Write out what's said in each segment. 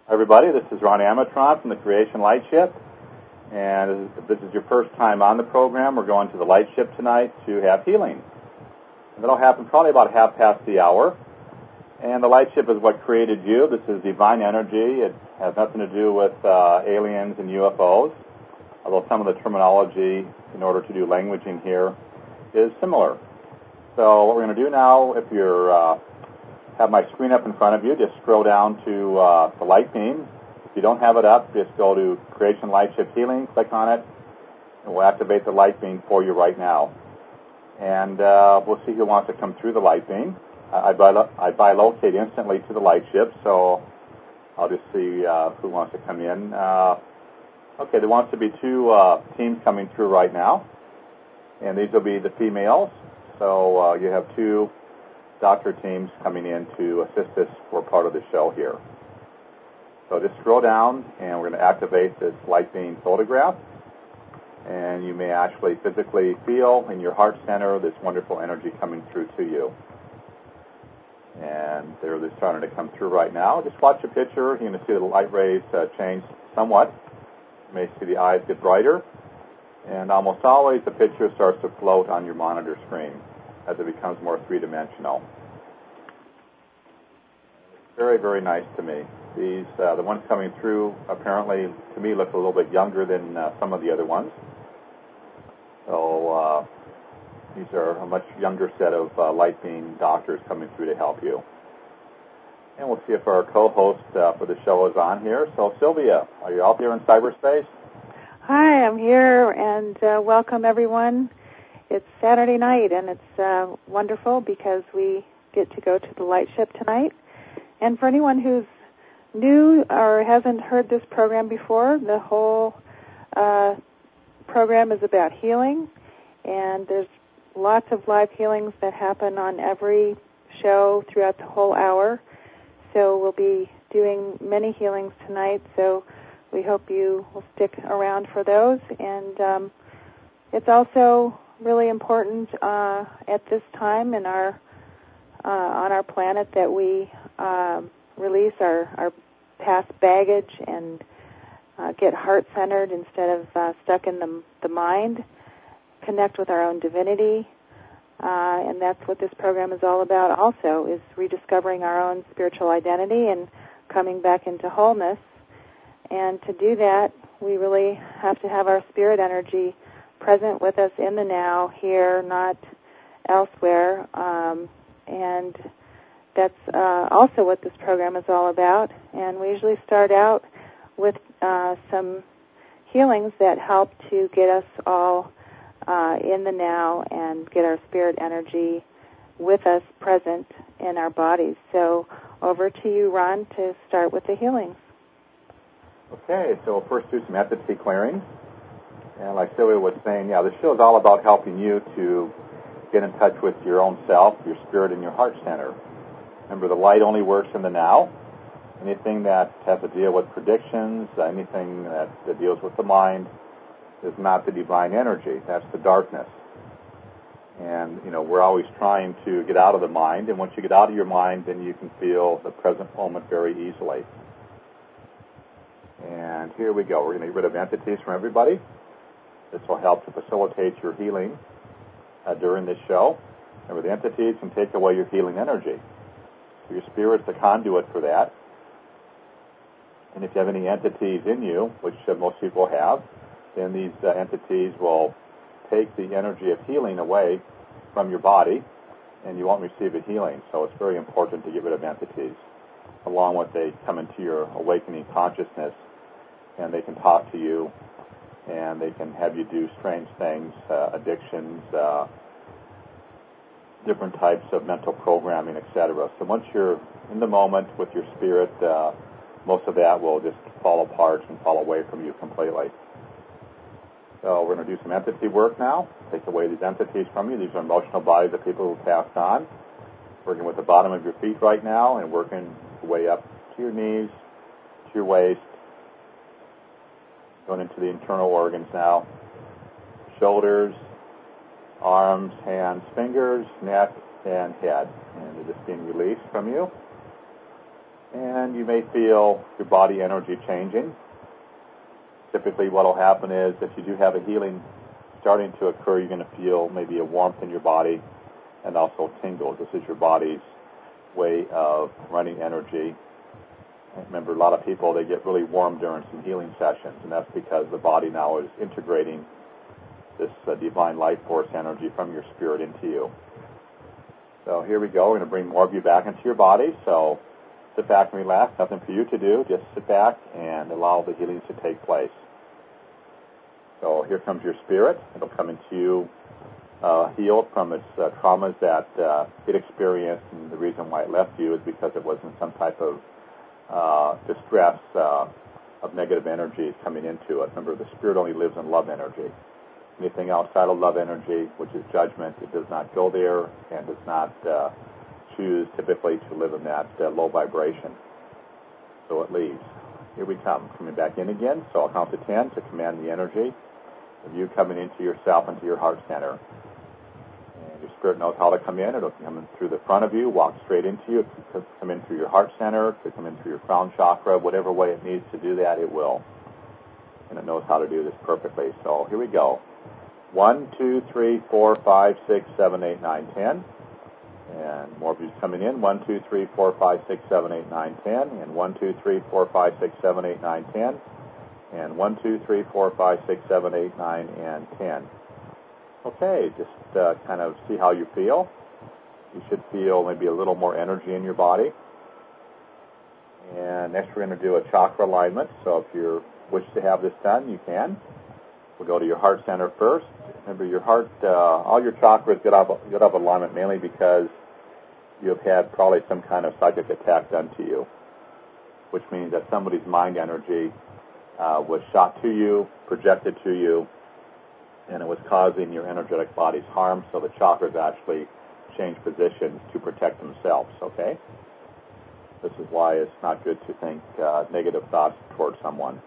Everybody, this is Ron Amatron from the Creation Light Ship, and if this is your first time on the program, we're going to the Light Ship tonight to have healing. And that'll happen probably about 1:30. And the Light Ship is what created you. This is divine energy. It has nothing to do with aliens and UFOs, although some of the terminology in order to do languaging here is similar. So what we're going to do now, if you're have my screen up in front of you, just scroll down to the light beam. If you don't have it up, just go to Creation Light Ship Healing, click on it, and we'll activate the light beam for you right now. And we'll see who wants to come through the light beam. I bilocate instantly to the light ship, so I'll just see who wants to come in. Okay, there wants to be two teams coming through right now, and these will be the females. So you have two doctor teams coming in to assist us for part of the show here. So just scroll down, and we're going to activate this light beam photograph, and you may actually physically feel in your heart center this wonderful energy coming through to you. And they're starting to come through right now. Just watch the picture. You're going to see the light rays change somewhat. You may see the eyes get brighter, and almost always the picture starts to float on your monitor screen as it becomes more three-dimensional. Very, very nice to me. These, the ones coming through, apparently, to me, look a little bit younger than some of the other ones. So these are a much younger set of light beam doctors coming through to help you. And we'll see if our co-host for the show is on here. So, Sylvia, are you out there in cyberspace? Hi, I'm here, and welcome, everyone. It's Saturday night, and it's wonderful because we get to go to the Light Ship tonight. And for anyone who's new or hasn't heard this program before, the whole program is about healing, and there's lots of live healings that happen on every show throughout the whole hour. So we'll be doing many healings tonight, so we hope you will stick around for those. And it's also really important at this time in our on our planet that we release our past baggage and get heart-centered instead of stuck in the mind, connect with our own divinity, and that's what this program is all about also, is rediscovering our own spiritual identity and coming back into wholeness. And to do that, we really have to have our spirit energy present with us in the now, here, not elsewhere. And that's also what this program is all about. And we usually start out with some healings that help to get us all in the now and get our spirit energy with us present in our bodies. So over to you, Ron, to start with the healings. Okay, so we'll first do some entity clearing. And like Sylvia was saying, yeah, the show is all about helping you to get in touch with your own self, your spirit, and your heart center. Remember, the light only works in the now. Anything that has to deal with predictions, anything that deals with the mind is not the divine energy. That's the darkness. And, you know, we're always trying to get out of the mind. And once you get out of your mind, then you can feel the present moment very easily. And here we go. We're going to get rid of entities from everybody. This will help to facilitate your healing during this show. Remember, the entities can take away your healing energy. So your spirit's the conduit for that. And if you have any entities in you, which most people have, then these entities will take the energy of healing away from your body, and you won't receive a healing. So it's very important to get rid of entities, along with they come into your awakening consciousness, and they can talk to you, and they can have you do strange things, addictions, different types of mental programming, etc. So once you're in the moment with your spirit, most of that will just fall apart and fall away from you completely. So we're going to do some entity work now. Take away these entities from you. These are emotional bodies of people who passed on. Working with the bottom of your feet right now and working your way up to your knees, to your waist, going into the internal organs now. Shoulders, arms, hands, fingers, neck, and head. And they're just being released from you. And And you may feel your body energy changing. Typically what will happen is if you do have a healing starting to occur, you're going to feel maybe a warmth in your body and also tingles. This is your body's way of running energy. Remember, a lot of people, they get really warm during some healing sessions, and that's because the body now is integrating this divine life force energy from your spirit into you. So here we go. We're going to bring more of you back into your body. So sit back and relax. Nothing for you to do. Just sit back and allow the healings to take place. So here comes your spirit. It'll come into you healed from its traumas that it experienced, and the reason why it left you is because it was in some type of distress of negative energies coming into it. Remember, the spirit only lives in love energy. Anything outside of love energy, which is judgment, it does not go there and does not choose typically to live in that low vibration. So it leaves. Here we come, coming back in again. So I'll count to 10 to command the energy of you coming into yourself, into your heart center. And your spirit knows how to come in. It'll come in through the front of you, walk straight into you. It could come in through your heart center. It could come in through your crown chakra. Whatever way it needs to do that, it will. And it knows how to do this perfectly. So here we go. 1, 2, 3, 4, 5, 6, 7, 8, 9, 10. And more of you coming in. 1, 2, 3, 4, 5, 6, 7, 8, 9, 10. And 1, 2, 3, 4, 5, 6, 7, 8, 9, 10. And 1, 2, 3, 4, 5, 6, 7, 8, 9, and 10. Okay, just kind of see how you feel. You should feel maybe a little more energy in your body. And next we're going to do a chakra alignment. So if you wish to have this done, you can. We'll go to your heart center first. Remember, your heart, all your chakras get out of alignment mainly because you have had probably some kind of psychic attack done to you, which means that somebody's mind energy was shot to you, projected to you, and it was causing your energetic body's harm, so the chakras actually change positions to protect themselves, okay? This is why it's not good to think negative thoughts towards someone.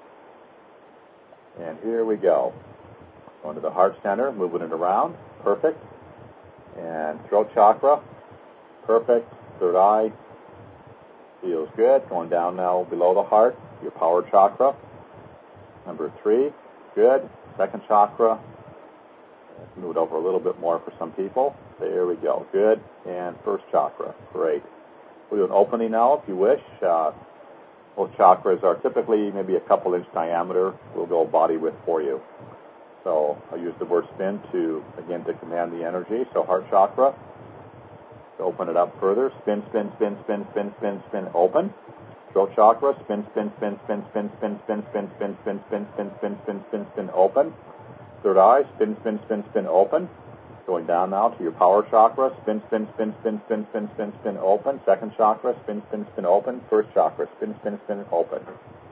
And here we go. Going to the heart center, moving it around. Perfect. And throat chakra. Perfect. Third eye. Feels good. Going down now below the heart. Your power chakra. Number 3. Good. Second chakra. Move it over a little bit more for some people. There we go. Good. And first chakra. Great. We'll do an opening now if you wish. Both chakras are typically maybe a couple inch diameter. We'll go body width for you. So I'll use the word spin to command the energy. So heart chakra, to open it up further. Spin, spin, spin, spin, spin, spin, spin, open. Throat chakra, spin, spin, spin, spin, spin, spin, spin, spin, spin, spin, spin, spin, spin, spin, spin, spin, open. Third eye, spin, spin, spin, spin, open. Going down now to your power chakra, spin, spin, spin, spin, spin, spin, spin, spin, open. Second chakra, spin, spin, spin, open. First chakra, spin, spin, spin, open.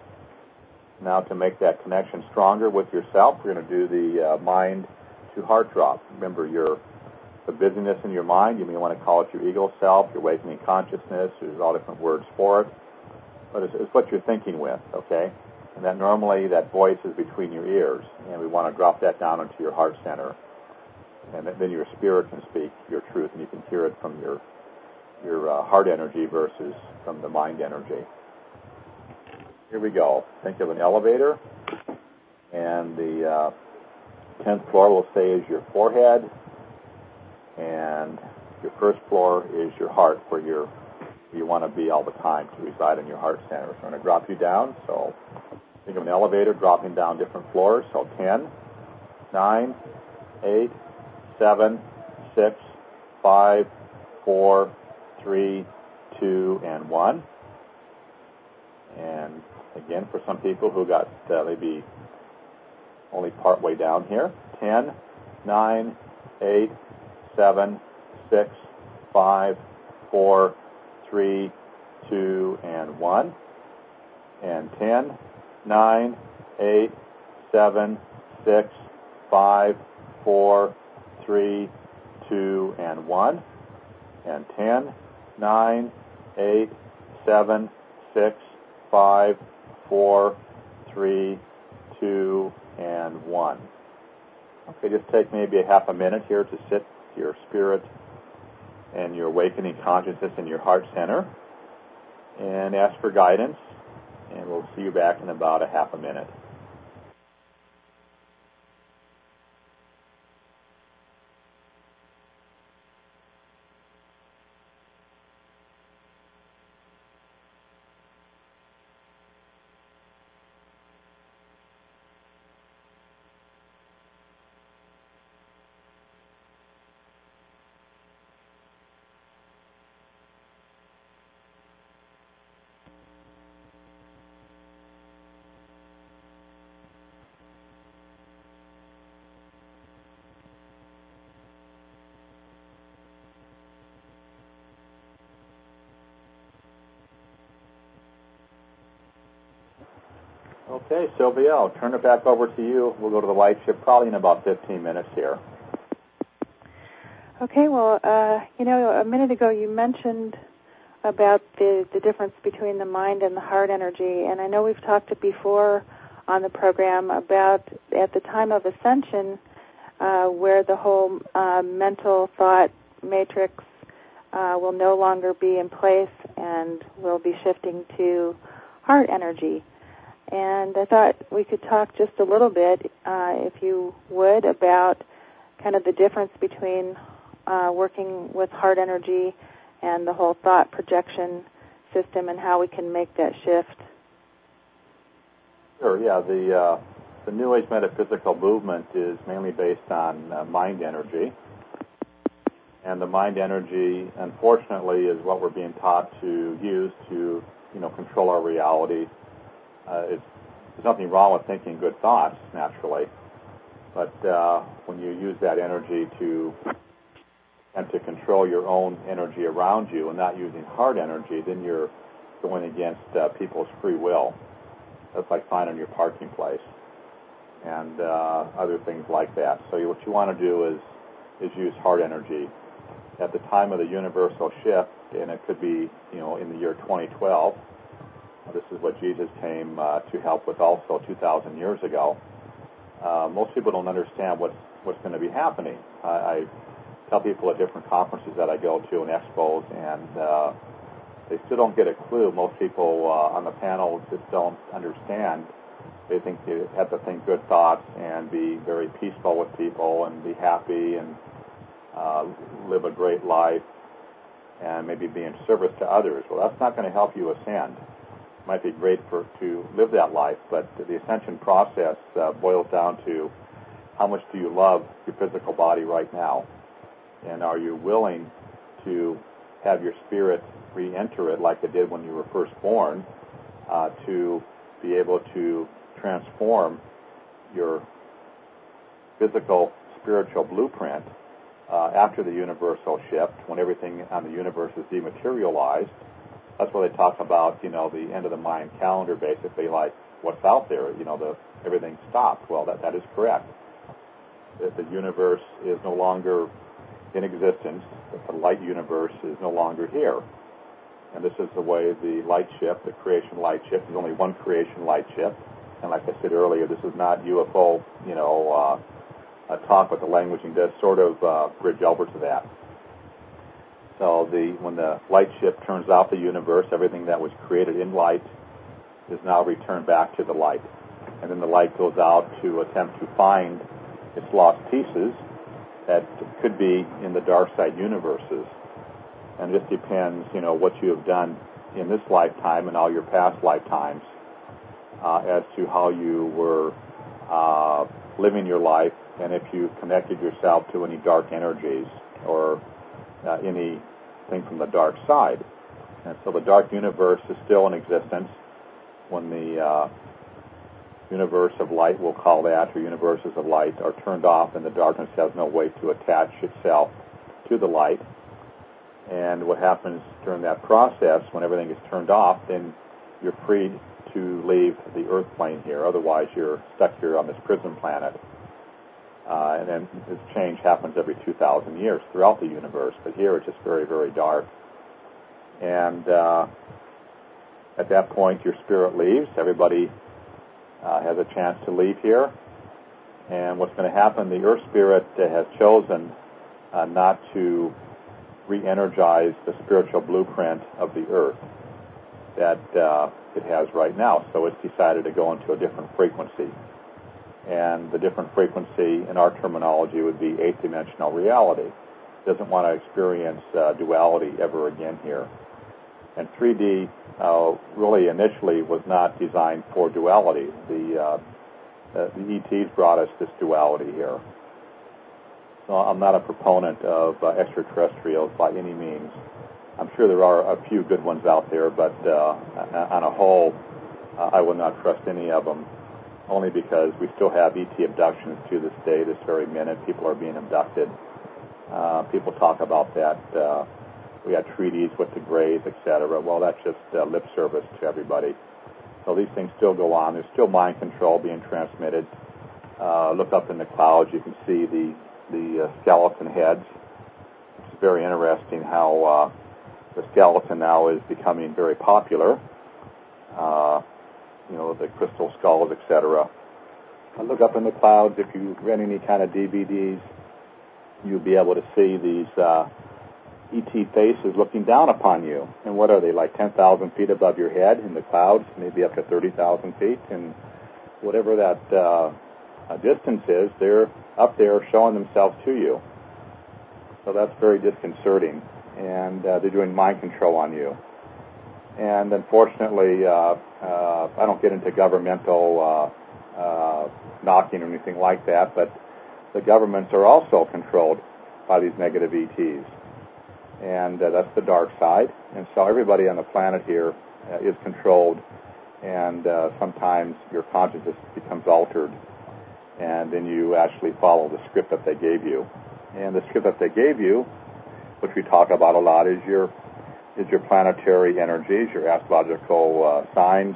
Now to make that connection stronger with yourself, we're going to do the mind to heart drop. Remember the busyness in your mind. You may want to call it your ego self, your awakening consciousness. There's all different words for it. But it's what you're thinking with, okay? And that normally that voice is between your ears. And we want to drop that down into your heart center. And then your spirit can speak your truth, and you can hear it from your heart energy versus from the mind energy. Here we go. Think of an elevator, and the 10th floor we'll say is your forehead, and your first floor is your heart, where you want to be all the time, to reside in your heart center. So I'm going to drop you down. So think of an elevator dropping down different floors. So 10, 9, 8, 7, 6, 5, 4, 3, 2, and 1. And again, for some people who got maybe only part way down here, 10, 9, 8, 7, 6, 5, 4, 3, 2, and 1. And 10, 9, 8, 7, 6, 5, 4, 3, 2, and 1. And 10, 9, 8, 7, 6, 5, 4, 3, 2, and 1. Okay, just take maybe a half a minute here to sit your spirit and your awakening consciousness in your heart center. and ask for guidance, and we'll see you back in about a half a minute. Okay, Sylvia, I'll turn it back over to you. We'll go to the light ship probably in about 15 minutes here. Okay, well, a minute ago you mentioned about the difference between the mind and the heart energy, and I know we've talked before on the program about at the time of ascension where the whole mental thought matrix will no longer be in place and we'll be shifting to heart energy. And I thought we could talk just a little bit, if you would, about kind of the difference between working with heart energy and the whole thought projection system and how we can make that shift. Sure, yeah. The New Age metaphysical movement is mainly based on mind energy. And the mind energy, unfortunately, is what we're being taught to use to, control our reality. There's nothing wrong with thinking good thoughts, naturally, but when you use that energy to control your own energy around you and not using heart energy, then you're going against people's free will. That's like finding your parking place and other things like that. So what you want to do is use heart energy. At the time of the universal shift, and it could be, in the year 2012, this is what Jesus came to help with also 2,000 years ago. Most people don't understand what's going to be happening. I tell people at different conferences that I go to and expos, and they still don't get a clue. Most people on the panel just don't understand. They think they have to think good thoughts and be very peaceful with people and be happy and live a great life and maybe be in service to others. Well, that's not going to help you ascend. It might be great to live that life, but the ascension process boils down to how much do you love your physical body right now, and are you willing to have your spirit re-enter it like it did when you were first born, to be able to transform your physical, spiritual blueprint after the universal shift, when everything on the universe is dematerialized. That's where they talk about, the end of the Mayan calendar, basically, like what's out there, everything stopped. Well, that is correct. The universe is no longer in existence. The light universe is no longer here. And this is the way the light ship, the creation light ship, there's only one creation light ship. And like I said earlier, this is not UFO, talk, but the languaging does sort of bridge over to that. So when the light ship turns off the universe, everything that was created in light is now returned back to the light. And then the light goes out to attempt to find its lost pieces that could be in the dark side universes. And it just depends, what you have done in this lifetime and all your past lifetimes as to how you were living your life, and if you connected yourself to any dark energies or anything from the dark side. And so the dark universe is still in existence. When the universe of light, we'll call that, or universes of light, are turned off, and the darkness has no way to attach itself to the light. And what happens during that process, when everything is turned off, then you're free to leave the earth plane here. Otherwise, you're stuck here on this prison planet. And then this change happens every 2,000 years throughout the universe. But here it's just very, very dark. And at that point, your spirit leaves. Everybody has a chance to leave here. And what's going to happen, the earth spirit has chosen not to re-energize the spiritual blueprint of the earth. that it has right now. So it's decided to go into a different frequency. And the different frequency in our terminology would be eighth-dimensional reality. It doesn't want to experience duality ever again here. And 3D really initially was not designed for duality. The ETs brought us this duality here. So I'm not a proponent of extraterrestrials by any means. I'm sure there are a few good ones out there, but on a whole, I will not trust any of them, only because we still have ET abductions to this day, this very minute. People are being abducted. People talk about that. We had treaties with the Greys, etc. Well, that's just lip service to everybody. So these things still go on. There's still mind control being transmitted. Look up in the clouds. You can see the skeleton heads. It's very interesting how the skeleton now is becoming very popular. The crystal skulls, etc. Look up in the clouds. If you rent any kind of DVDs, you'll be able to see these ET faces looking down upon you. And what are they, like 10,000 feet above your head in the clouds, maybe up to 30,000 feet? And whatever that distance is, they're up there showing themselves to you. So that's very disconcerting. And they're doing mind control on you. And unfortunately, I don't get into governmental knocking or anything like that, but the governments are also controlled by these negative ETs. And that's the dark side. And so everybody on the planet here is controlled, and sometimes your consciousness becomes altered, and then you actually follow the script that they gave you. And the script that they gave you, which we talk about a lot, is your planetary energies, your astrological signs.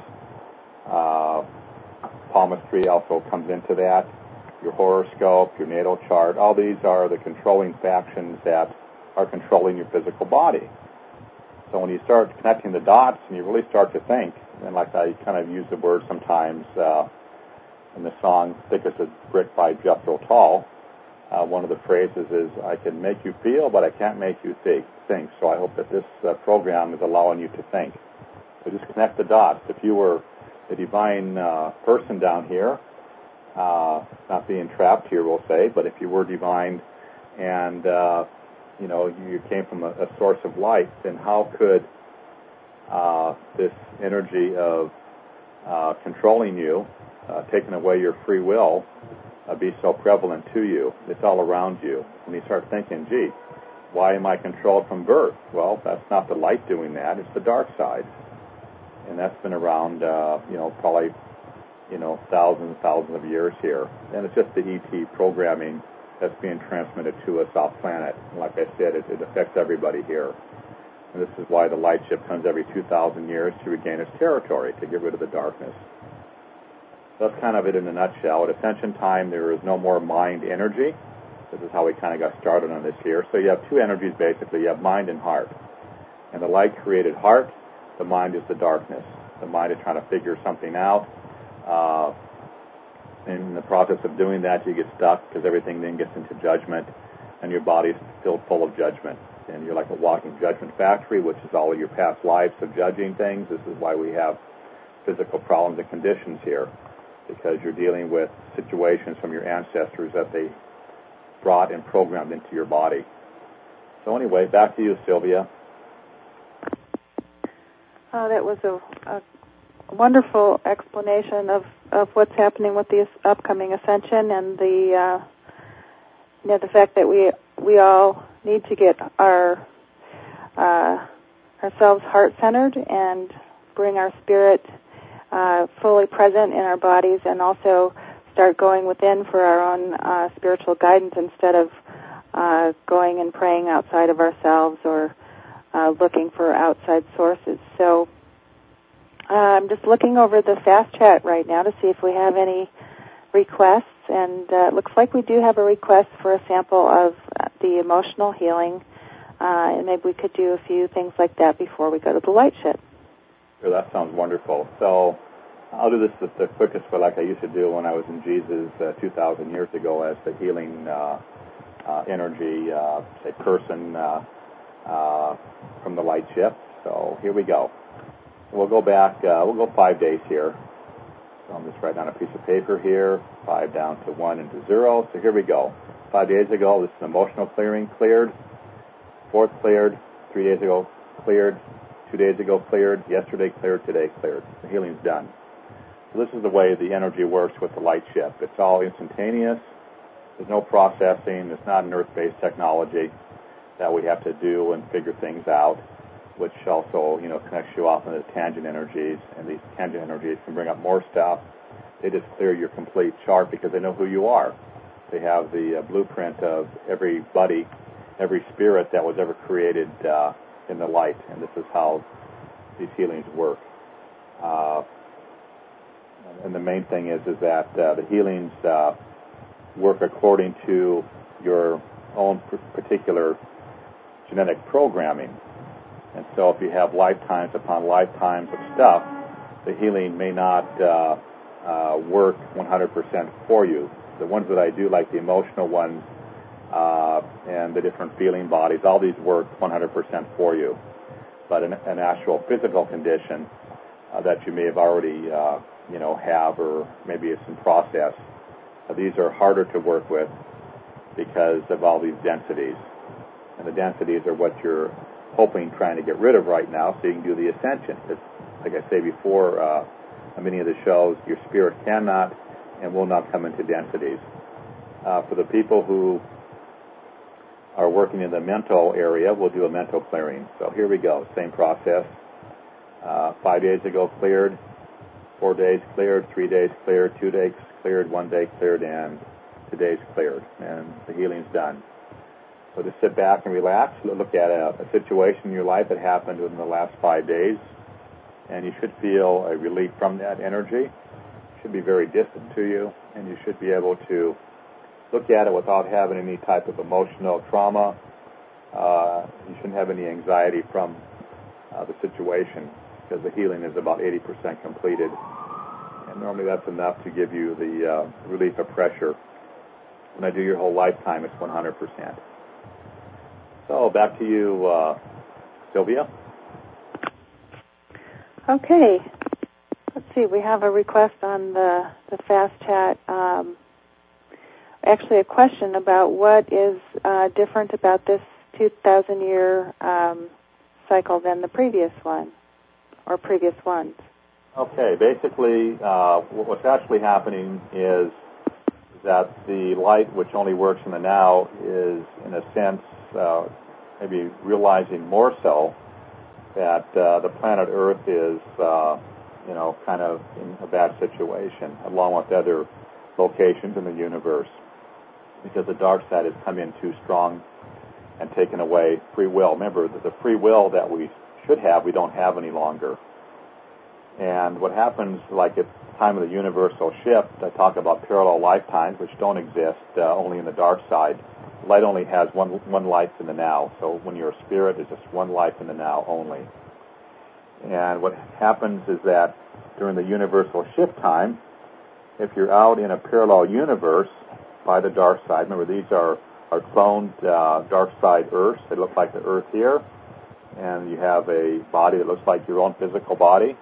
Palmistry also comes into that. Your horoscope, your natal chart. All these are the controlling factions that are controlling your physical body. So when you start connecting the dots and you really start to think, and like I kind of use the word sometimes in the song "Thick as a Brick" by Jethro Tull, one of the phrases is, "I can make you feel, but I can't make you think." So I hope that this program is allowing you to think. So just connect the dots. If you were the divine person down here, not being trapped here, we'll say, but if you were divine and you came from a source of light, then how could this energy of controlling you, taking away your free will, be so prevalent to you? It's all around you. When you start thinking, gee, why am I controlled from birth? Well, that's not the light doing that. It's the dark side. And that's been around, probably, thousands and thousands of years here. And it's just the ET programming that's being transmitted to us off planet. And like I said, it affects everybody here. And this is why the light ship comes every 2,000 years to regain its territory, to get rid of the darkness. That's kind of it in a nutshell. At Ascension time, there is no more mind energy. This is how we kind of got started on this here. So you have two energies, basically. You have mind and heart. And the light created heart. The mind is the darkness. The mind is trying to figure something out. In the process of doing that, you get stuck because everything then gets into judgment, and your body's filled full of judgment. And you're like a walking judgment factory, which is all of your past lives of judging things. This is why we have physical problems and conditions here, because you're dealing with situations from your ancestors that they brought and programmed into your body. So anyway, back to you, Sylvia. That was a wonderful explanation of what's happening with the upcoming ascension, and the fact that we all need to get ourselves heart-centered and bring our spirit fully present in our bodies, and also start going within for our own spiritual guidance instead of going and praying outside of ourselves or looking for outside sources. So I'm just looking over the fast chat right now to see if we have any requests, and it looks like we do have a request for a sample of the emotional healing, and maybe we could do a few things like that before we go to the light ship. Sure, that sounds wonderful. So I'll do this the quickest way, like I used to do when I was in Jesus 2,000 years ago as the healing energy, person from the light ship. So here we go. we'll go back, we'll go 5 days here. So I'm just writing on a piece of paper here, 5 down to 1 and to 0. So here we go. 5 days ago, this is emotional clearing, cleared. 4th cleared. 3 days ago, cleared. 2 days ago, cleared. Yesterday, cleared. Today, cleared. The healing's done. So this is the way the energy works with the light ship. It's all instantaneous. There's no processing. It's not an earth-based technology that we have to do and figure things out, which also, connects you off into tangent energies, and these tangent energies can bring up more stuff. They just clear your complete chart because they know who you are. They have the blueprint of everybody, every spirit that was ever created in the light, and this is how these healings work. And the main thing is that the healings work according to your own particular genetic programming. And so if you have lifetimes upon lifetimes of stuff, the healing may not work 100% for you. The ones that I do, like the emotional ones and the different feeling bodies, all these work 100% for you. But an actual physical condition that you may have already, have, or maybe it's in process, these are harder to work with because of all these densities. And the densities are what you're trying to get rid of right now so you can do the ascension. Because, like I say before, on many of the shows, your spirit cannot and will not come into densities. For the people who are working in the mental area, we'll do a mental clearing. So here we go, same process. 5 days ago cleared, 4 days cleared, 3 days cleared, 2 days cleared, 1 day cleared, and today's cleared. And the healing's done. So just sit back and relax, look at a situation in your life that happened in the last 5 days, and you should feel a relief from that energy. It should be very distant to you, and you should be able to look at it without having any type of emotional trauma. You shouldn't have any anxiety from the situation, because the healing is about 80% completed. And normally that's enough to give you the relief of pressure. When I do your whole lifetime, it's 100%. So back to you, Sylvia. Okay. Let's see. We have a request on the Fast Chat. Actually, a question about what is different about this 2,000-year cycle than the previous one, or previous ones. Okay. Basically, what's actually happening is that the light, which only works in the now, is, in a sense, maybe realizing more so that the planet Earth is, kind of in a bad situation, along with other locations in the universe, because the dark side has come in too strong and taken away free will. Remember, that the free will that we should have, we don't have any longer. And what happens, like at the time of the universal shift, I talk about parallel lifetimes, which don't exist only in the dark side. Light only has one life in the now. So when you're a spirit, it's just one life in the now only. And what happens is that during the universal shift time, if you're out in a parallel universe by the dark side, remember these are cloned dark side Earths. They look like the Earth here. And you have a body that looks like your own physical body.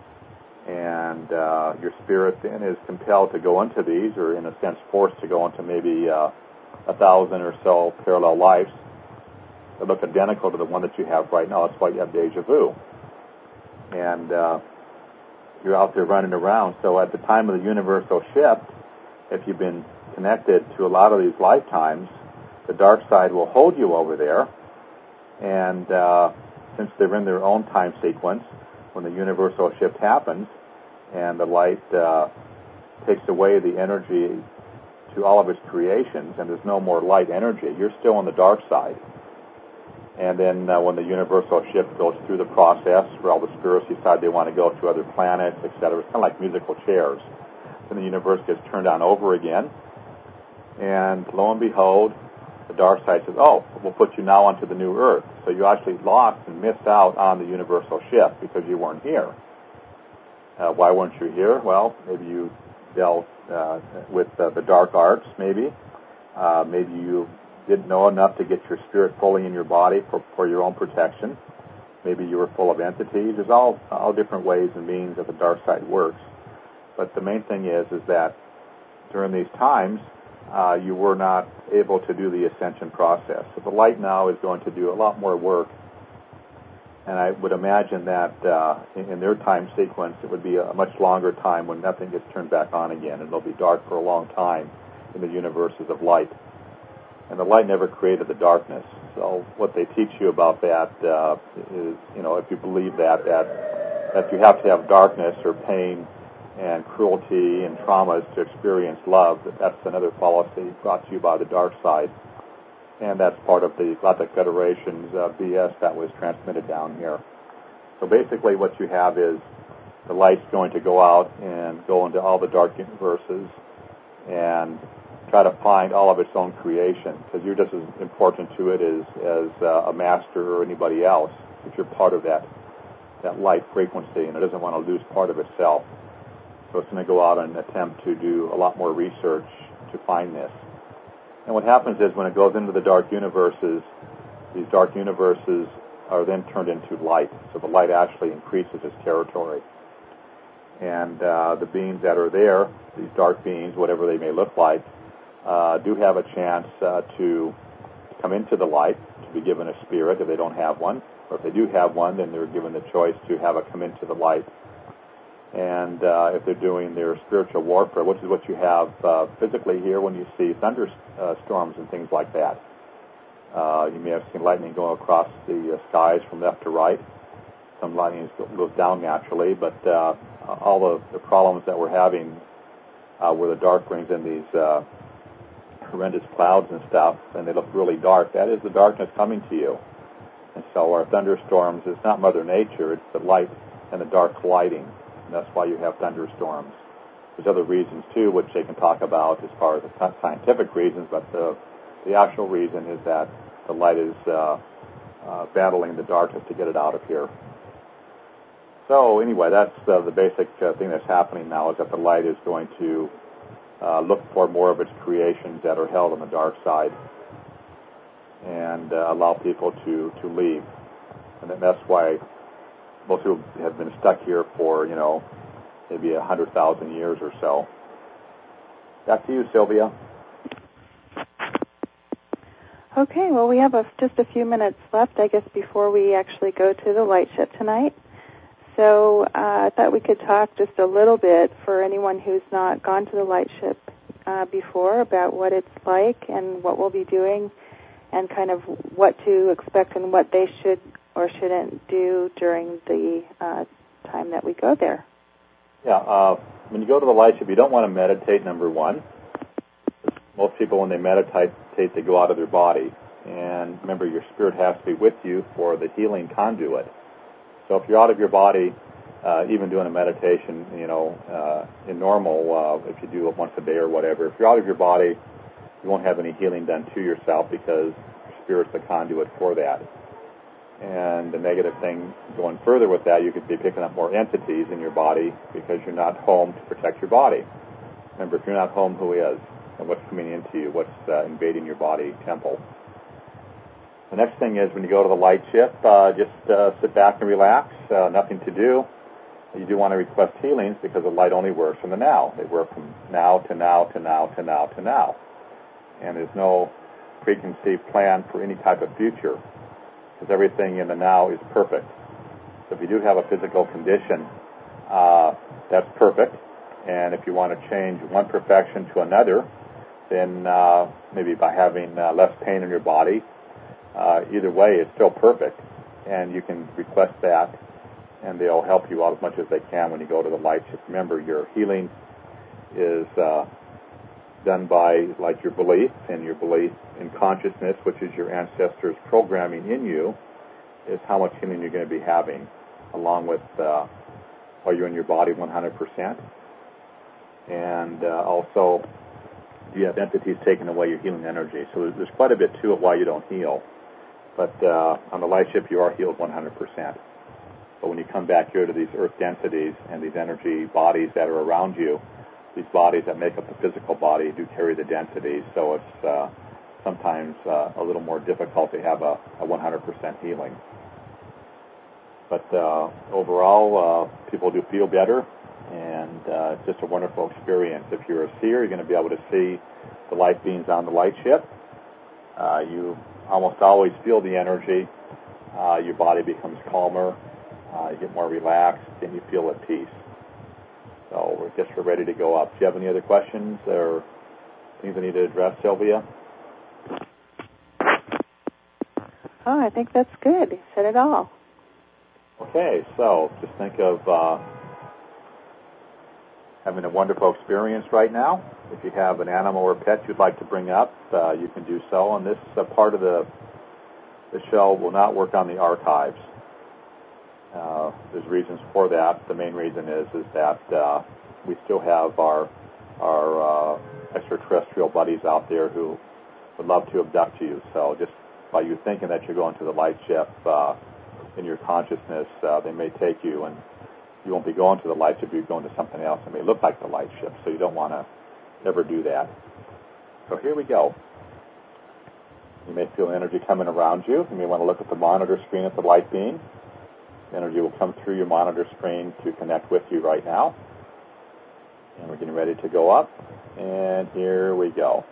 And your spirit then is compelled to go into these, or in a sense forced to go into maybe 1,000 or so parallel lives that look identical to the one that you have right now. That's why you have deja vu. And you're out there running around. So at the time of the universal shift, if you've been connected to a lot of these lifetimes, the dark side will hold you over there. And since they're in their own time sequence, when the universal shift happens and the light takes away the energy to all of its creations, and there's no more light energy, you're still on the dark side. And then when the universal shift goes through the process, where all the spirits decide they want to go to other planets, etc., it's kind of like musical chairs. Then the universe gets turned on over again, and lo and behold, the dark side says, oh, we'll put you now onto the new Earth. So you actually lost and missed out on the universal shift because you weren't here. Why weren't you here? Well, maybe you dealt with the dark arts, maybe. Maybe you didn't know enough to get your spirit fully in your body for your own protection. maybe you were full of entities. There's all different ways and means that the dark side works. But the main thing is that during these times, you were not able to do the ascension process. So the light now is going to do a lot more work. And I would imagine that in their time sequence, it would be a much longer time when nothing gets turned back on again. And it'll be dark for a long time in the universes of light. And the light never created the darkness. So what they teach you about that is, if you believe that you have to have darkness or pain and cruelty and traumas to experience love, that's another fallacy brought to you by the dark side. And that's part of the Galactic Federation's BS that was transmitted down here. So basically what you have is the light's going to go out and go into all the dark universes and try to find all of its own creation, because you're just as important to it as a master or anybody else, if you're part of that light frequency, and it doesn't want to lose part of itself. So it's going to go out and attempt to do a lot more research to find this. And what happens is when it goes into the dark universes, these dark universes are then turned into light. So the light actually increases its territory. And the beings that are there, these dark beings, whatever they may look like, do have a chance to come into the light, to be given a spirit if they don't have one. Or if they do have one, then they're given the choice to have it come into the light. And if they're doing their spiritual warfare, which is what you have physically here when you see thunderstorms and things like that. You may have seen lightning go across the skies from left to right. Some lightning goes down naturally, but all the problems that we're having where the dark brings in these horrendous clouds and stuff, and they look really dark, that is the darkness coming to you. And so our thunderstorms is not Mother Nature, it's the light and the dark colliding. And that's why you have thunderstorms. There's other reasons, too, which they can talk about as far as the scientific reasons, but the actual reason is that the light is battling the darkness to get it out of here. So anyway, that's the basic thing that's happening now, is that the light is going to look for more of its creations that are held on the dark side and allow people to leave. And that's why most people have been stuck here for, maybe 100,000 years or so. Back to you, Sylvia. Okay, well, we have just a few minutes left, I guess, before we actually go to the light ship tonight. So I thought we could talk just a little bit for anyone who's not gone to the light ship before about what it's like and what we'll be doing and kind of what to expect and what they should or shouldn't do during the time that we go there. Yeah, when you go to the light ship, you don't want to meditate, number one. Most people, when they meditate, they go out of their body. And remember, your spirit has to be with you for the healing conduit. So if you're out of your body, even doing a meditation, in normal, if you do it once a day or whatever, if you're out of your body, you won't have any healing done to yourself because your spirit's the conduit for that. And the negative thing, going further with that, you could be picking up more entities in your body because you're not home to protect your body. Remember, if you're not home, who is? And what's coming into you? What's invading your body temple? The next thing is when you go to the light ship, just sit back and relax, nothing to do. You do want to request healings because the light only works from the now. They work from now to now to now to now to now. And there's no preconceived plan for any type of future, because everything in the now is perfect. So if you do have a physical condition, that's perfect. And if you want to change one perfection to another, then maybe by having less pain in your body, either way, it's still perfect. And you can request that, and they'll help you out as much as they can when you go to the light ship. Remember, your healing is done by your belief, and your belief in consciousness, which is your ancestors' programming in you, is how much healing you're going to be having, along with are you in your body 100%? And also, do you have entities taking away your healing energy? So there's quite a bit to it why you don't heal. But on the light ship, you are healed 100%. But when you come back here to these earth densities and these energy bodies that are around you, these bodies that make up the physical body do carry the densities, so it's sometimes a little more difficult to have a 100% healing. But overall, people do feel better, and it's just a wonderful experience. If you're a seer, you're going to be able to see the light beings on the light ship. You almost always feel the energy. Your body becomes calmer. You get more relaxed, and you feel at peace. So we're ready to go up. Do you have any other questions or things I need to address, Sylvia? Oh, I think that's good. You said it all. Okay, so just think of having a wonderful experience right now. If you have an animal or pet you'd like to bring up, you can do so. And this part of the show will not work on the archives. There's reasons for that. The main reason is that we still have our extraterrestrial buddies out there who would love to abduct you. So just by you thinking that you're going to the light ship in your consciousness, they may take you, and you won't be going to the light ship. You're going to something else that may look like the light ship. So you don't want to ever do that. So here we go. You may feel energy coming around you. You may want to look at the monitor screen at the light beam. Energy will come through your monitor screen to connect with you right now. And we're getting ready to go up. And here we go.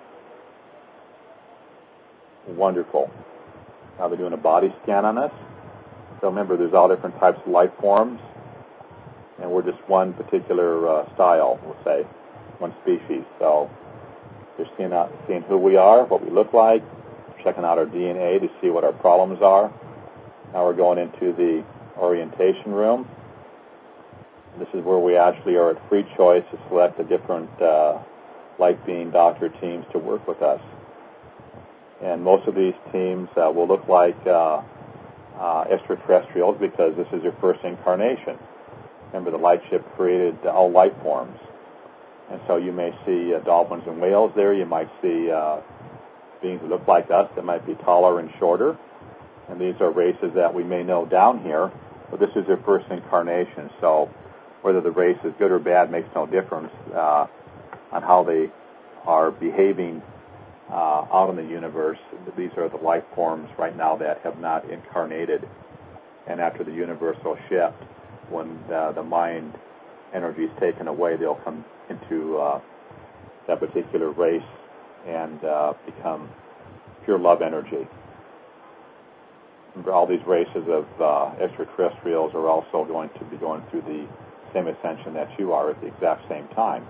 Wonderful. Now they're doing a body scan on us. So remember, there's all different types of life forms. And we're just one particular style, we'll say, one species. So they're seeing who we are, what we look like, checking out our DNA to see what our problems are. Now we're going into the orientation room. This is where we actually are at free choice to select the different light being doctor teams to work with us. And most of these teams will look like extraterrestrials because this is your first incarnation. Remember, the light ship created all life forms. And so you may see dolphins and whales there. You might see beings that look like us that might be taller and shorter. And these are races that we may know down here, but this is their first incarnation. So whether the race is good or bad makes no difference on how they are behaving out in the universe. These are the life forms right now that have not incarnated. And after the universal shift, when the mind energy is taken away, they'll come into that particular race and become pure love energy. Remember, all these races of extraterrestrials are also going to be going through the same ascension that you are at the exact same time.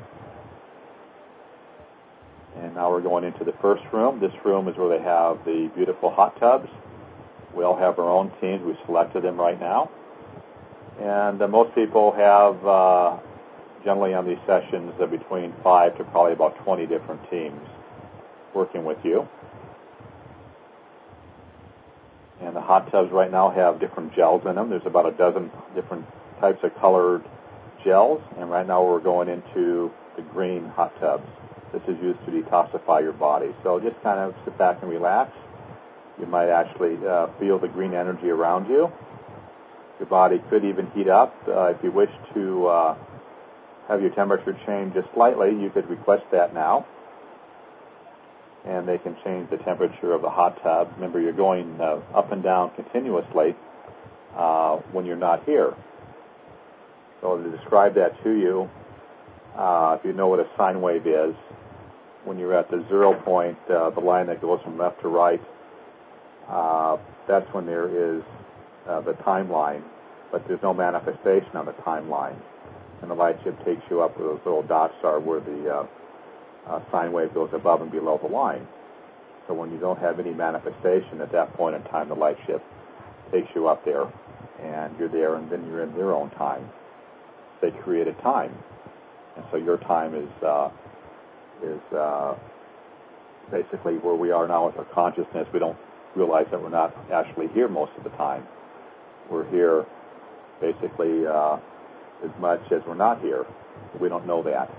And now we're going into the first room. This room is where they have the beautiful hot tubs. We all have our own teams. We've selected them right now. And most people have, generally on these sessions, between 5 to probably about 20 different teams working with you. And the hot tubs right now have different gels in them. There's about a dozen different types of colored gels. And right now we're going into the green hot tubs. This is used to detoxify your body. So just kind of sit back and relax. You might actually feel the green energy around you. Your body could even heat up. If you wish to have your temperature change just slightly, you could request that now. And they can change the temperature of the hot tub. Remember, you're going up and down continuously when you're not here. So to describe that to you, if you know what a sine wave is, when you're at the 0 point, the line that goes from left to right, that's when there is the timeline, but there's no manifestation on the timeline. And the light ship takes you up where those little dots are where the sine wave goes above and below the line. So when you don't have any manifestation at that point in time, the light ship takes you up there, and you're there, and then you're in their own time. They create a time, and so your time is basically where we are now with our consciousness. We don't realize that we're not actually here most of the time. We're here basically as much as we're not here. We don't know that.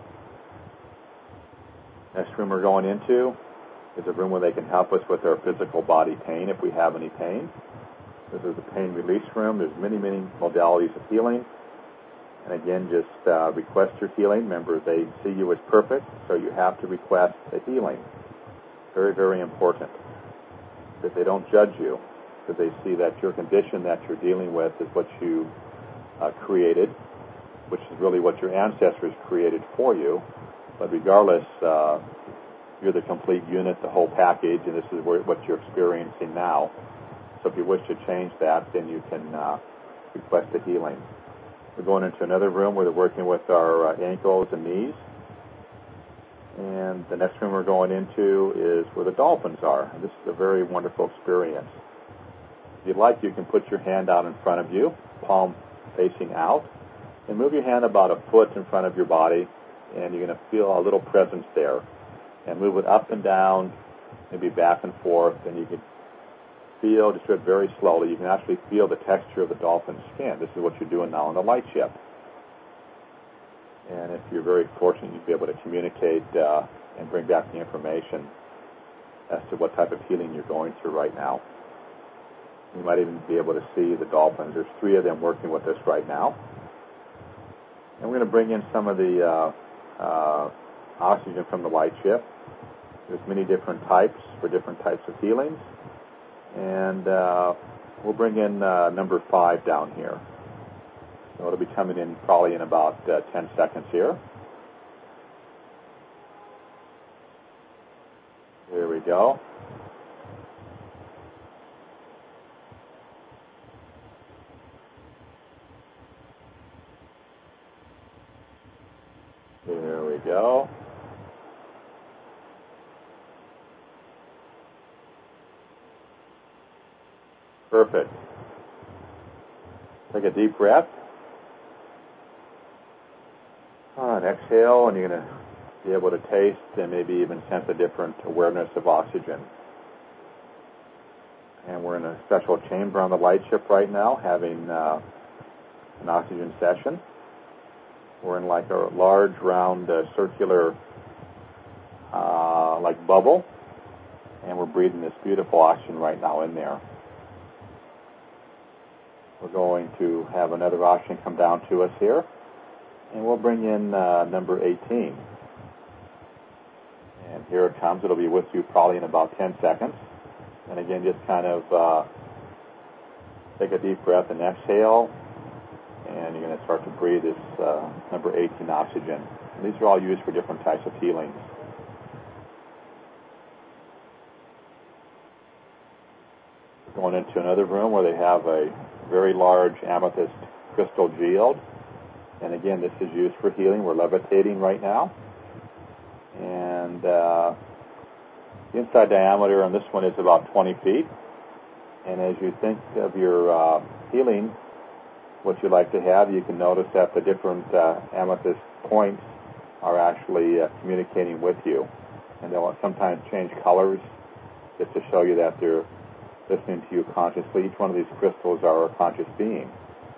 Next room we're going into is a room where they can help us with our physical body pain if we have any pain. This is a pain release room. There's many, many modalities of healing. And again, just request your healing. Remember, they see you as perfect, so you have to request the healing. Very, very important that they don't judge you. because they see that your condition that you're dealing with is what you created, which is really what your ancestors created for you. But regardless, you're the complete unit, the whole package, and this is what you're experiencing now. So if you wish to change that, then you can request a healing. We're going into another room where they're working with our ankles and knees. And the next room we're going into is where the dolphins are. And this is a very wonderful experience. If you'd like, you can put your hand out in front of you, palm facing out, and move your hand about a foot in front of your body, and you're going to feel a little presence there. And move it up and down, maybe back and forth, and you can feel, just do it very slowly, you can actually feel the texture of the dolphin's skin. This is what you're doing now on the light ship. And if you're very fortunate, you'll be able to communicate and bring back the information as to what type of healing you're going through right now. You might even be able to see the dolphins. There's 3 of them working with us right now. And we're going to bring in some of the oxygen from the light ship. There's many different types for different types of healings. And we'll bring in number 5 down here. So it'll be coming in probably in about 10 seconds here. Here we go. There we go. Perfect. Take a deep breath. And exhale, and you're going to be able to taste and maybe even sense a different awareness of oxygen. And we're in a special chamber on the light ship right now, having an oxygen session. We're in like a large, round, circular, like bubble, and we're breathing this beautiful oxygen right now in there. We're going to have another oxygen come down to us here, and we'll bring in number 18. And here it comes. It'll be with you probably in about 10 seconds. And again, just kind of take a deep breath and exhale, and you're going to start to breathe this number 18 oxygen. And these are all used for different types of healings. We're going into another room where they have a very large amethyst crystal geode. And again, this is used for healing. We're levitating right now. And the inside diameter on this one is about 20 feet. And as you think of your healing, what you'd like to have, you can notice that the different amethyst points are actually communicating with you. And they'll sometimes change colors just to show you that they're listening to you consciously. Each one of these crystals are a conscious being.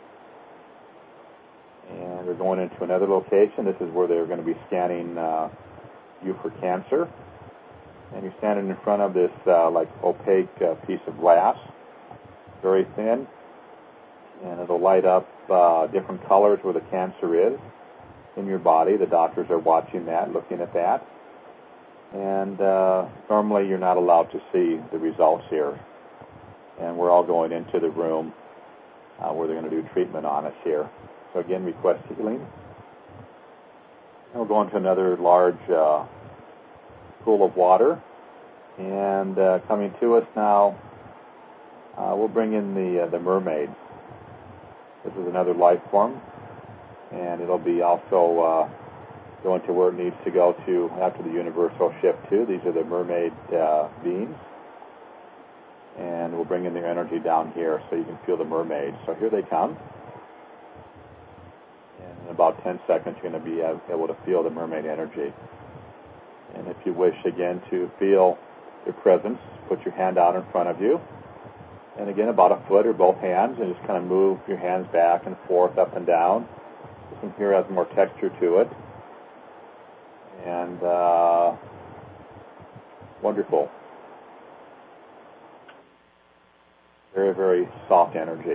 And we're going into another location. This is where they're going to be scanning you for cancer. And you're standing in front of this like opaque piece of glass, very thin, and it'll light up different colors where the cancer is in your body. The doctors are watching that, looking at that. And normally you're not allowed to see the results here. And we're all going into the room where they're going to do treatment on us here. So again, request healing. And we'll go into another large pool of water. And coming to us now, we'll bring in the mermaid. This is another life form. And it'll be also going to where it needs to go to after the universal shift too. These are the mermaid beings. And we'll bring in their energy down here so you can feel the mermaids. So here they come. And in about 10 seconds, you're going to be able to feel the mermaid energy. And if you wish, again, to feel their presence, put your hand out in front of you. And again, about a foot or both hands, and just kind of move your hands back and forth, up and down. This one here has more texture to it. And wonderful. Very, very soft energy.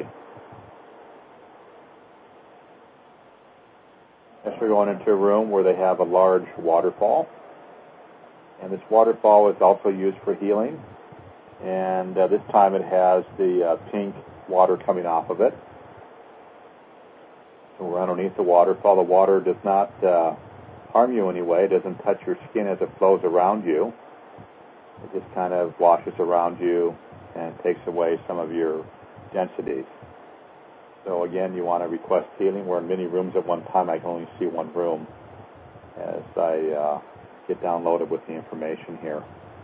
Next, we're going into a room where they have a large waterfall. And this waterfall is also used for healing. And this time it has the pink water coming off of it. So we're underneath the water. So the water does not harm you anyway. It doesn't touch your skin as it flows around you. It just kind of washes around you and takes away some of your densities. So again, you want to request healing. We're in many rooms at one time. I can only see one room as I get downloaded with the information here.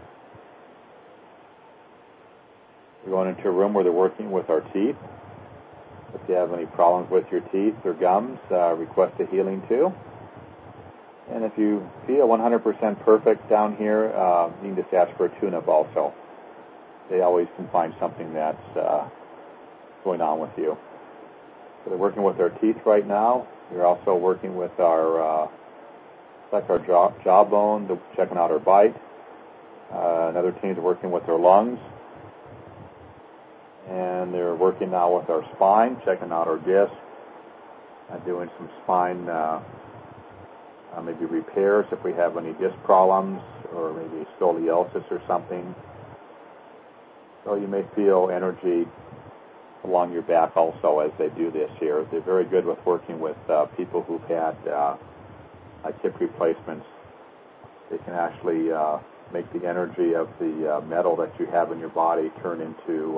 We're going into a room where they're working with our teeth. If you have any problems with your teeth or gums, request a healing too. And if you feel 100% perfect down here, you can just ask for a tune-up also. They always can find something that's going on with you. So they're working with our teeth right now. They're also working with our jawbone, checking out our bite. Another team's working with our lungs. And they're working now with our spine, checking out our disc, doing some spine maybe repairs if we have any disc problems or maybe scoliosis or something. So you may feel energy along your back also as they do this here. They're very good with working with people who've had hip replacements. They can actually make the energy of the metal that you have in your body turn into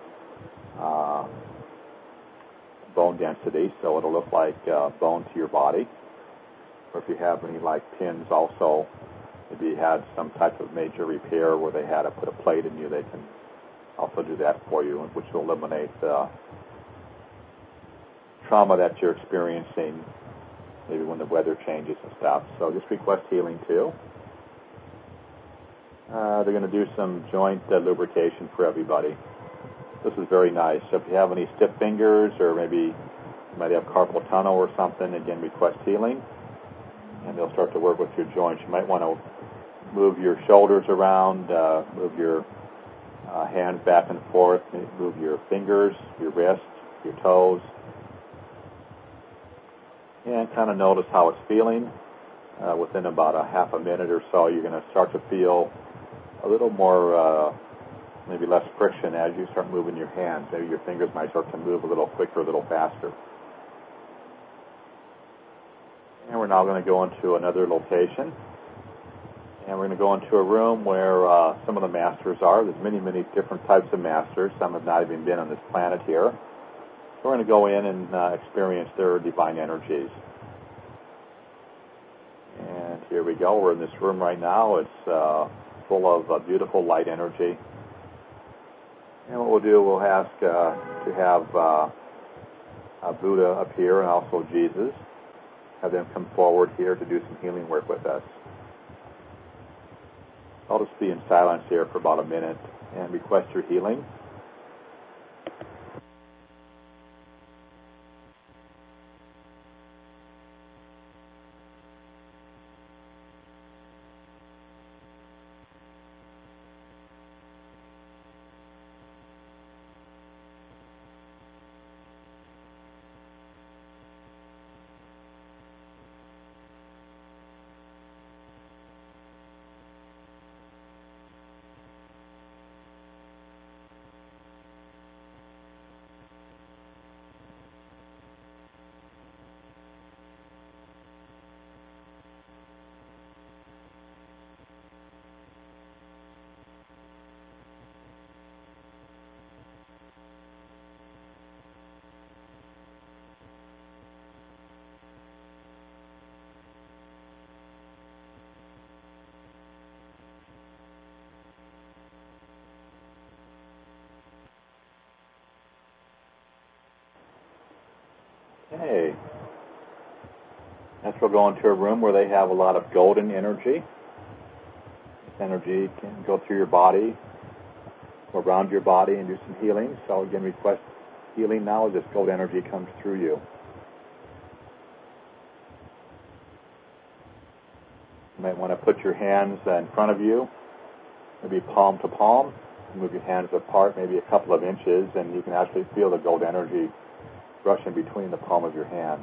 bone density, so it'll look like bone to your body. Or if you have any like pins also, maybe you had some type of major repair where they had to put a plate in you, they can also do that for you, which will eliminate the trauma that you're experiencing maybe when the weather changes and stuff. So just request healing too. They're going to do some joint lubrication for everybody. This is very nice. So if you have any stiff fingers or maybe you might have carpal tunnel or something, again, request healing. And they'll start to work with your joints. You might want to move your shoulders around, move your hands back and forth, move your fingers, your wrists, your toes. And kind of notice how it's feeling. Within about a half a minute or so, you're going to start to feel a little more, maybe less friction as you start moving your hands. Maybe your fingers might start to move a little quicker, a little faster. And we're now going to go into another location. And we're going to go into a room where some of the masters are. There's many, many different types of masters. Some have not even been on this planet here. So we're going to go in and experience their divine energies. And here we go. We're in this room right now. It's full of beautiful light energy. And what we'll do, we'll ask to have Buddha up here and also Jesus. Have them come forward here to do some healing work with us. I'll just be in silence here for about a minute and request your healing. Okay. Next we'll go into a room where they have a lot of golden energy. This energy can go through your body, or around your body, and do some healing. So again, request healing now as this gold energy comes through you. You might want to put your hands in front of you, maybe palm to palm. Move your hands apart maybe a couple of inches, and you can actually feel the gold energy rushing between the palm of your hand.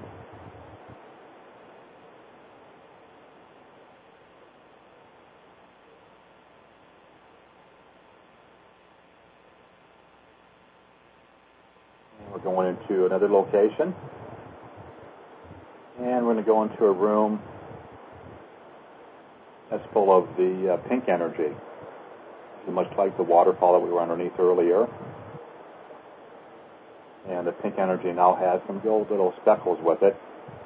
going into another location. And we're going to go into a room that's full of the pink energy, much like the waterfall that we were underneath earlier. And the pink energy now has some little speckles with it.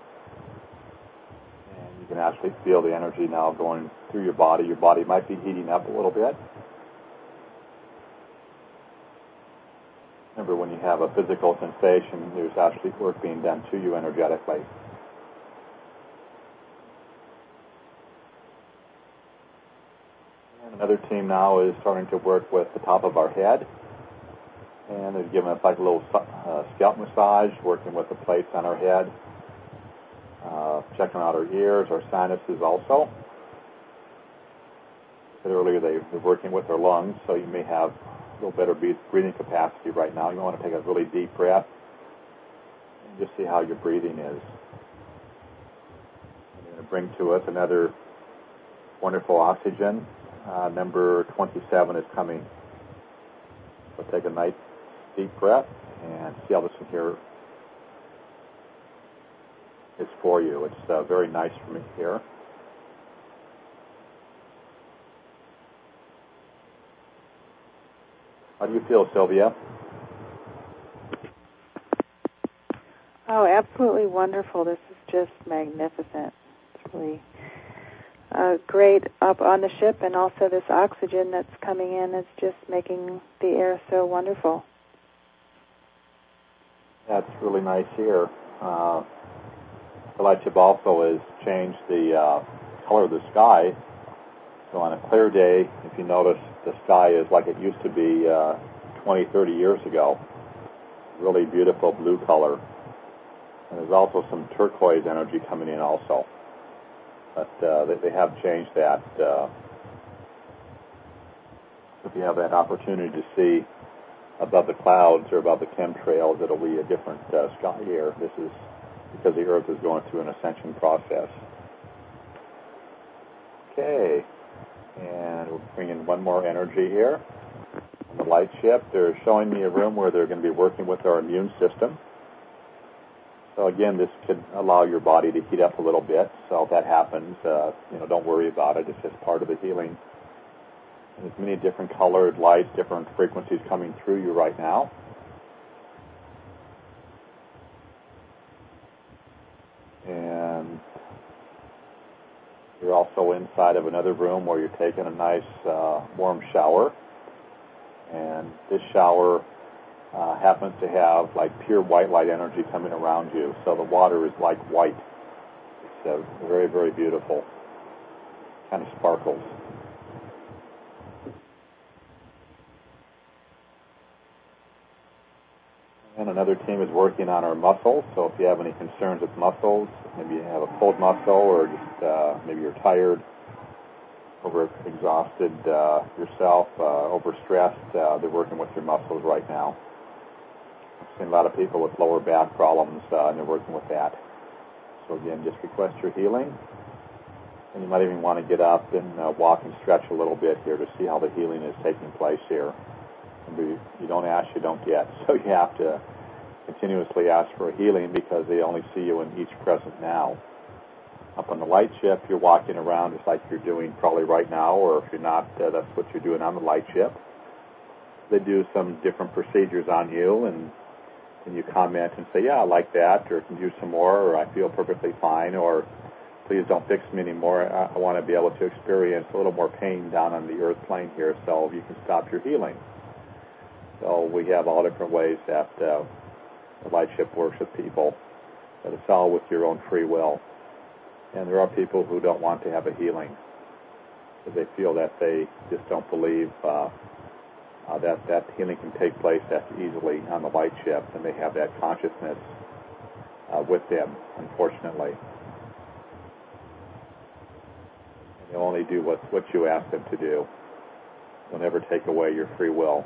And you can actually feel the energy now going through your body. Your body might be heating up a little bit. Remember, when you have a physical sensation, there's actually work being done to you energetically. And another team now is starting to work with the top of our head. And they're giving us like a little scalp massage, working with the plates on our head, checking out our ears, our sinuses also. I said earlier they're working with our lungs, so you may have a little better breathing capacity right now. You want to take a really deep breath and just see how your breathing is. And they're going to bring to us another wonderful oxygen. Number 27 is coming. So take a nice deep breath and see how this one here is for you. It's very nice for me here. How do you feel, Sylvia? Oh, absolutely wonderful. This is just magnificent. It's really great up on the ship, and also this oxygen that's coming in is just making the air so wonderful. That's really nice here. The light ship also has changed the color of the sky. So on a clear day, if you notice, the sky is like it used to be 20, 30 years ago. Really beautiful blue color. And there's also some turquoise energy coming in also. But they have changed that. If you have that opportunity to see above the clouds or above the chemtrails, it'll be a different sky here. This is because the Earth is going through an ascension process. Okay, and we'll bring in one more energy here. On the light ship, they're showing me a room where they're going to be working with our immune system. So again, this could allow your body to heat up a little bit. So if that happens, don't worry about it. It's just part of the healing. And there's many different colored lights, different frequencies coming through you right now. And you're also inside of another room where you're taking a nice warm shower. And this shower happens to have like pure white light energy coming around you. So the water is like white. It's very, very beautiful. Kind of sparkles. And another team is working on our muscles. So if you have any concerns with muscles, maybe you have a cold muscle, or just maybe you're tired, over-exhausted yourself, overstressed, they're working with your muscles right now. I've seen a lot of people with lower back problems, and they're working with that. So again, just request your healing. And you might even want to get up and walk and stretch a little bit here to see how the healing is taking place here. You don't ask, you don't get. So you have to continuously ask for a healing because they only see you in each present now. Up on the light ship, you're walking around just like you're doing probably right now, or if you're not, that's what you're doing on the light ship. They do some different procedures on you, and you comment and say, yeah, I like that, or can do some more, or I feel perfectly fine, or please don't fix me anymore. I want to be able to experience a little more pain down on the earth plane here so you can stop your healing. So we have all different ways that the light ship works with people, but it's all with your own free will. And there are people who don't want to have a healing because they feel that they just don't believe that healing can take place that easily on the light ship, and they have that consciousness with them, unfortunately. And they'll only do what you ask them to do. They'll never take away your free will.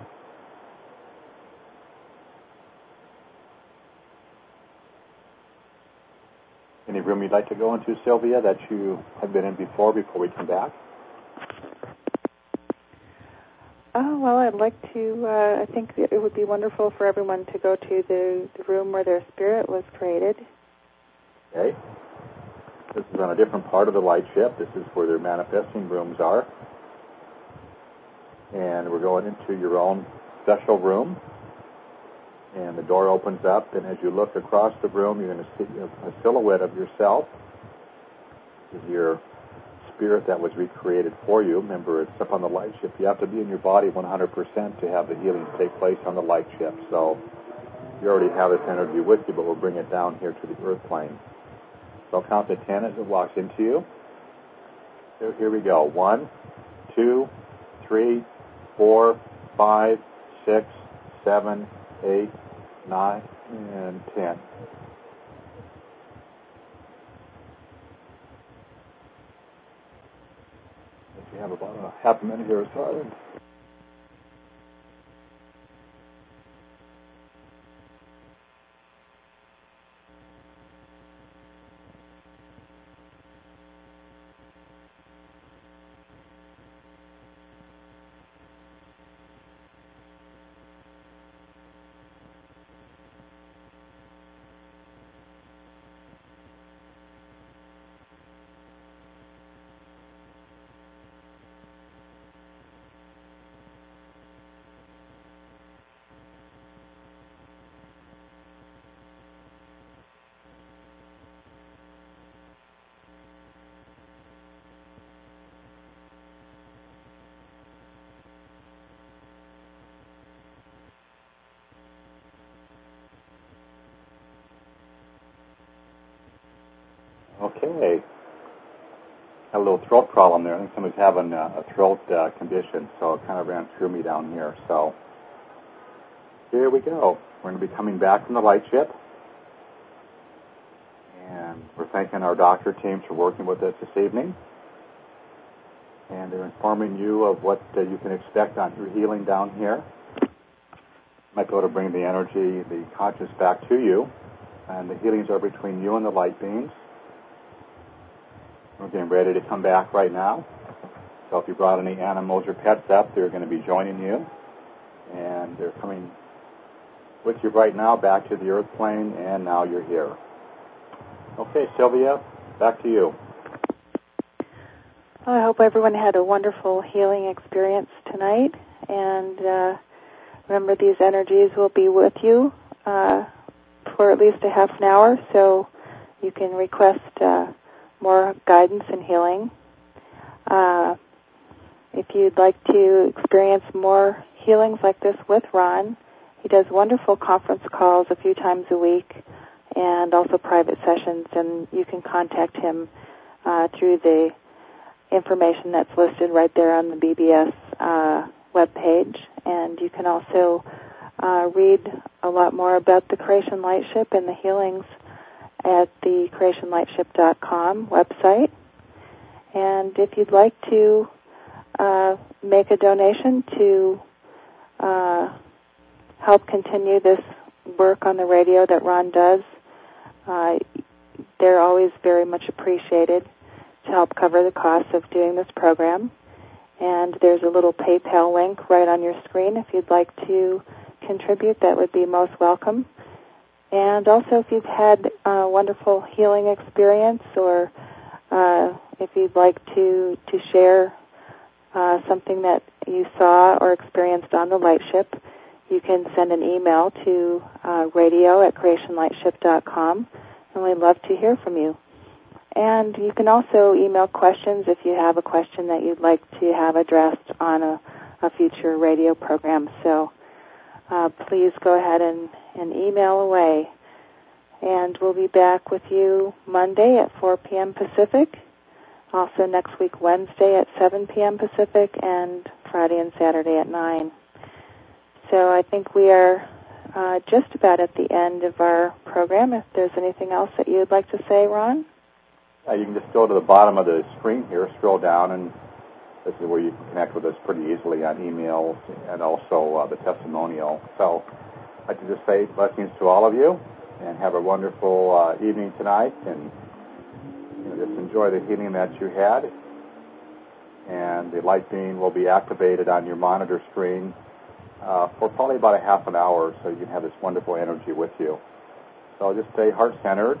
Any room you'd like to go into, Sylvia, that you have been in before we come back? Oh, well, I'd like to, I think it would be wonderful for everyone to go to the room where their spirit was created. Okay. This is on a different part of the light ship. This is where their manifesting rooms are. And we're going into your own special room. And the door opens up, and as you look across the room, you're going to see a silhouette of yourself. This is your spirit that was recreated for you. Remember, it's up on the light ship. You have to be in your body 100% to have the healing take place on the light ship. So you already have this energy with you, but we'll bring it down here to the earth plane. So I'll count to 10 as it walks into you. So here we go. 1, 2, 3, 4, 5, 6, 7, 8, 9, and 10. We have about a half a minute here of silence. Okay. Had a little throat problem there. I think somebody's having a throat condition, so it kind of ran through me down here. So here we go. We're going to be coming back from the light ship. And we're thanking our doctor teams for working with us this evening. And they're informing you of what you can expect on your healing down here. Might be able to bring the energy, the conscious back to you. And the healings are between you and the light beings. We're getting ready to come back right now. So if you brought any animals or pets up, they're going to be joining you. And they're coming with you right now back to the earth plane, and now you're here. Okay, Sylvia, back to you. Well, I hope everyone had a wonderful healing experience tonight. And remember, these energies will be with you for at least a half an hour, so you can request more guidance and healing. If you'd like to experience more healings like this with Ron, he does wonderful conference calls a few times a week and also private sessions, and you can contact him through the information that's listed right there on the BBS webpage. And you can also read a lot more about the Creation Light Ship and the healings at the creationlightship.com website. And if you'd like to make a donation to help continue this work on the radio that Ron does, they're always very much appreciated to help cover the costs of doing this program. And there's a little PayPal link right on your screen. If you'd like to contribute, that would be most welcome. And also, if you've had a wonderful healing experience, or if you'd like to share something that you saw or experienced on the light ship, you can send an email to radio@creationlightship.com, and we'd love to hear from you. And you can also email questions if you have a question that you'd like to have addressed on a future radio program. So please go ahead and email away. And we'll be back with you Monday at 4 p.m. Pacific, also next week Wednesday at 7 p.m. Pacific, and Friday and Saturday at 9. So I think we are just about at the end of our program. If there's anything else that you'd like to say, Ron? You can just go to the bottom of the screen here, scroll down, and this is where you can connect with us pretty easily on emails and also the testimonial. So I'd like to just say blessings to all of you, and have a wonderful evening tonight, and just enjoy the healing that you had. And and the light beam will be activated on your monitor screen for probably about a half an hour, so you can have this wonderful energy with you. So just stay heart-centered.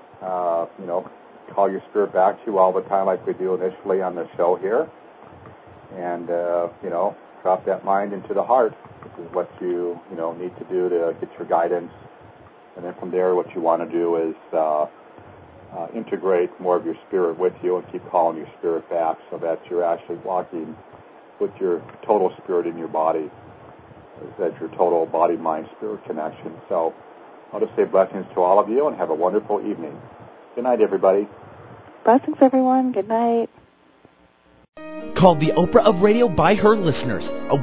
Call your spirit back to you all the time like we do initially on the show here. And, drop that mind into the heart. This is what you need to do to get your guidance. And then from there, what you want to do is integrate more of your spirit with you and keep calling your spirit back so that you're actually walking with your total spirit in your body. That's your total body-mind-spirit connection. So I'll just say blessings to all of you and have a wonderful evening. Good night, everybody. Blessings, everyone. Good night. Called the Oprah of Radio by her listeners.